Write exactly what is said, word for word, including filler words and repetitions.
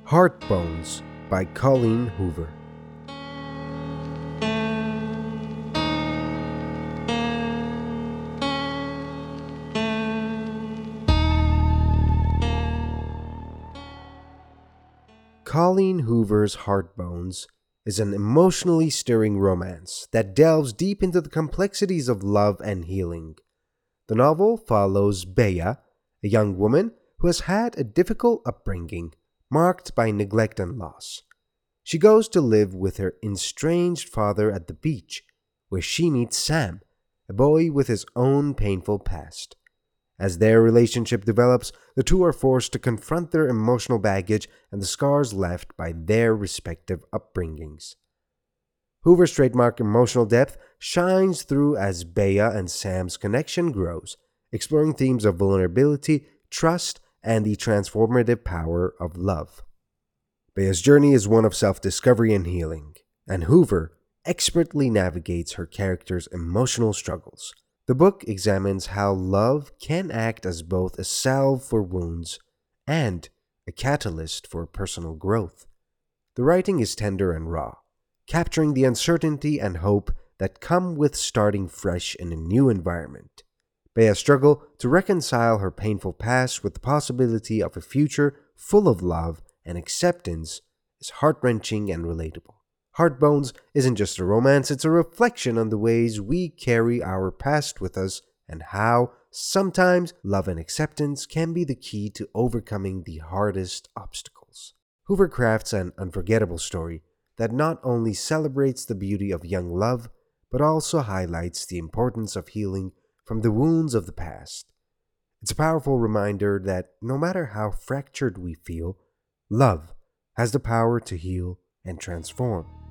Heartbones by Colleen Hoover. Colleen Hoover's Heartbones is an emotionally stirring romance that delves deep into the complexities of love and healing. The novel follows Bea, a young woman who has had a difficult upbringing marked by neglect and loss. She goes to live with her estranged father at the beach, where she meets Sam, a boy with his own painful past. As their relationship develops, the two are forced to confront their emotional baggage and the scars left by their respective upbringings. Hoover's trademark emotional depth shines through as Bea and Sam's connection grows, exploring themes of vulnerability, trust, and the transformative power of love. Bea's journey is one of self-discovery and healing, and Hoover expertly navigates her character's emotional struggles. The book examines how love can act as both a salve for wounds and a catalyst for personal growth. The writing is tender and raw, capturing the uncertainty and hope that come with starting fresh in a new environment. Bea's struggle to reconcile her painful past with the possibility of a future full of love and acceptance is heart-wrenching and relatable. Heartbones isn't just a romance, it's a reflection on the ways we carry our past with us and how, sometimes, love and acceptance can be the key to overcoming the hardest obstacles. Hoover crafts an unforgettable story that not only celebrates the beauty of young love, but also highlights the importance of healing from the wounds of the past. It's a powerful reminder that no matter how fractured we feel, love has the power to heal and transform.